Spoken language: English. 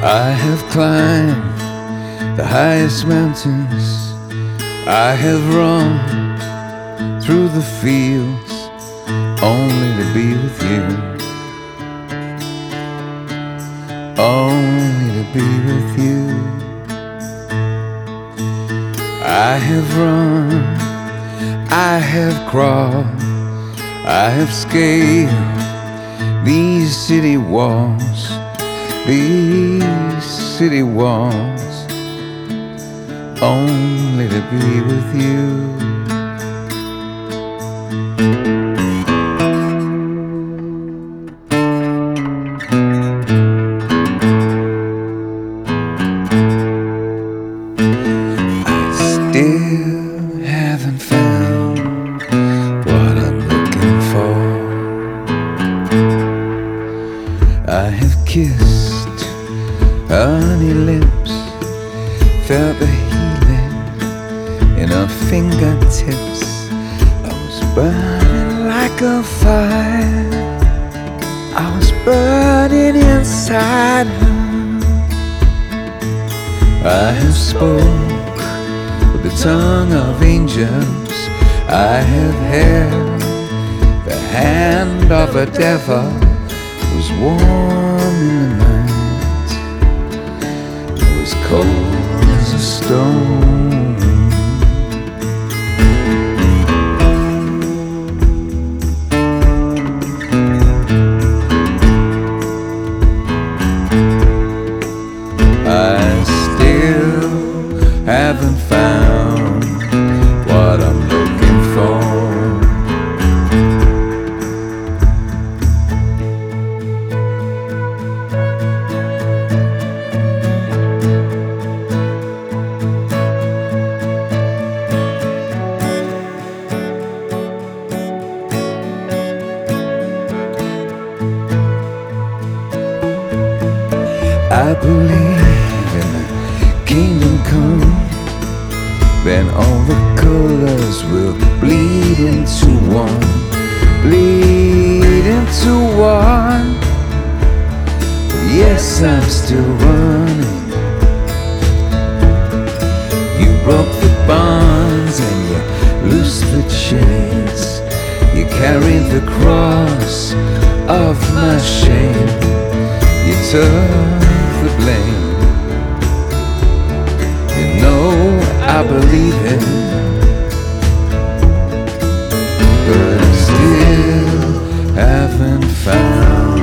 I have climbed the highest mountains, I have run through the fields only to be with you, only to be with you. I have run, I have crawled, I have scaled these city walls, these city walls, only to be with you. Still haven't found what I'm looking for. I have kissed honey lips, felt the healing in her fingertips. I was burning like a fire, I was burning inside her. I have spoken the tongue of angels, I have held the hand of a devil, was warm in the night, it was cold as a stone. I still haven't found what I'm looking for. I believe in the kingdom come, then all the colors will bleed into one, bleed into one. Yes, I'm still running. You broke the bonds and you loosed the chains, you carried the cross of my shame, you took the blame. You know I believe it, but I still haven't found